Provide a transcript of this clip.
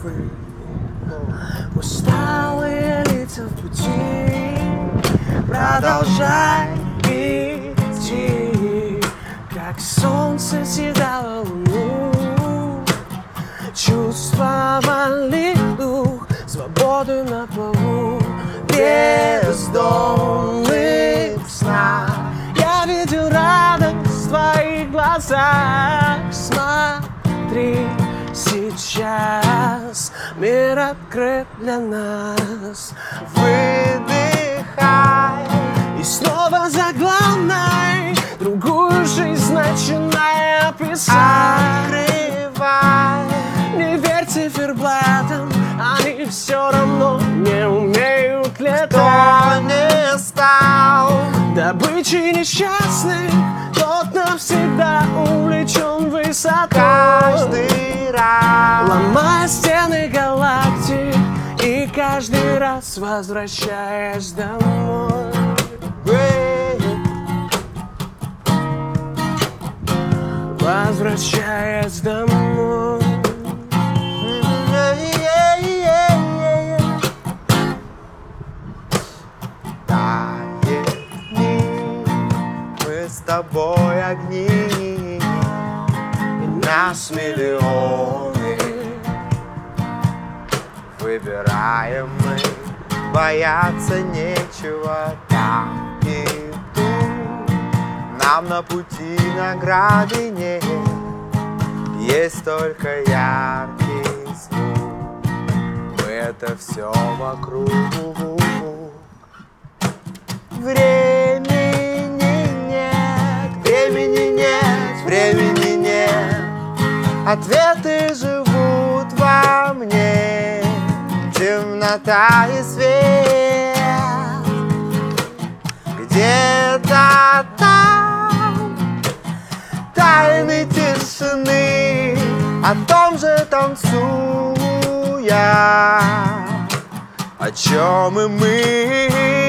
free. Усталые лица в пути, продолжай идти, как солнце съедало луну. Чувствовали дух свободы на плаву, бездомных снах. Я видел радость в твоих глазах. Смотри, сейчас мир открыт для нас. Выдыхай и снова за главной другую жизнь начинай писать. Открывай, не верь циферблатам, они все равно не умеют летать. Кто не стал добычей несчастных, тот навсегда увлечен высотой. Каждый раз ломая стены галактик и каждый раз возвращаясь домой. Возвращаясь домой. Мы с тобой огни, и нас миллионы. Выбираем мы, бояться нечего. Так и тут нам на пути награды нет. Есть только яркий звук. Мы это все вокруг. Времени нет, времени нет, времени нет. Ответы живут во мне. Темнота и свет. Где-то там тайны тишины, о том же танцуя, о чем и мы.